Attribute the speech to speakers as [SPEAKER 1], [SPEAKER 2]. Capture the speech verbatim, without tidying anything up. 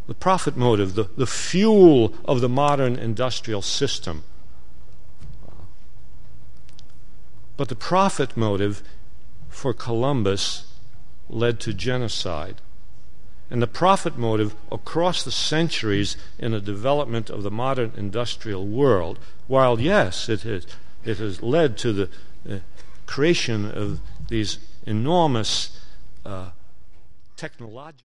[SPEAKER 1] the profit motive, the, the fuel of the modern industrial system. But the profit motive for Columbus led to genocide. And the profit motive across the centuries in the development of the modern industrial world, while yes, it has, it has led to the uh, creation of these enormous uh, technological